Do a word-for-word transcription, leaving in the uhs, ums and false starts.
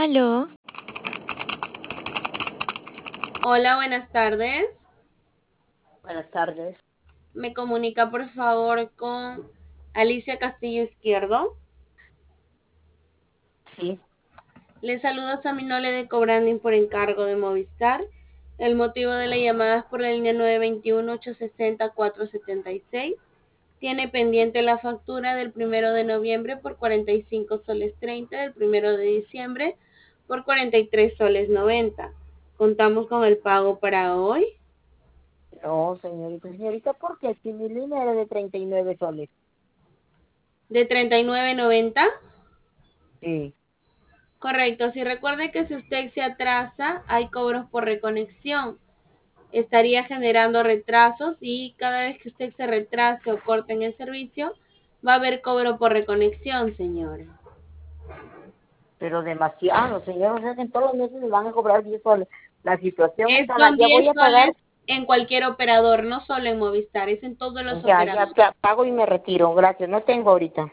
Aló, Hola, buenas tardes. Buenas tardes. Me comunica por favor con Alicia Castillo Izquierdo. Sí, Le saluda Saminole de Cobranding por encargo de Movistar. El motivo de la llamada es por la línea nueve dos uno, ocho seis cero, cuatro siete seis. Tiene pendiente la factura del primero de noviembre por cuarenta y cinco soles treinta, del primero de diciembre por cuarenta y tres soles noventa. Contamos con el pago para hoy no, señorita. Señorita, ¿por qué? Si mi línea era de treinta y nueve soles. de treinta y nueve noventa. Sí, Correcto, si recuerde que si usted se atrasa, hay cobros por reconexión. Estaría generando retrasos y cada vez que usted se retrase o corte en el servicio, va a haber cobro por reconexión, señora. pero demasiado, señor. O sea, que en todos los meses me van a cobrar diez soles. La situación Es, está mal. son Ya voy diez a pagar. soles en cualquier operador, no solo en Movistar, es en todos los Ya, ya, operadores. ya pago y me retiro. Gracias. No tengo ahorita.